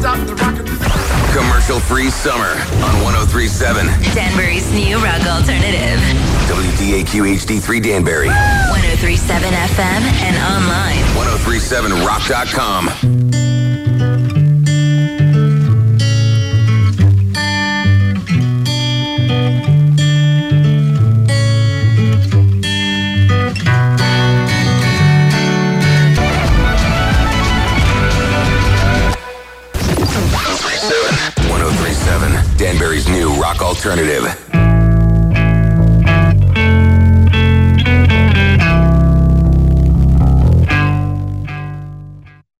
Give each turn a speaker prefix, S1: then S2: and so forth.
S1: Commercial-free summer on 103.7.
S2: Danbury's new rock alternative.
S1: WDAQ HD3 Danbury.
S2: 103.7 FM and online.
S1: 1037rock.com. Danbury's new rock alternative.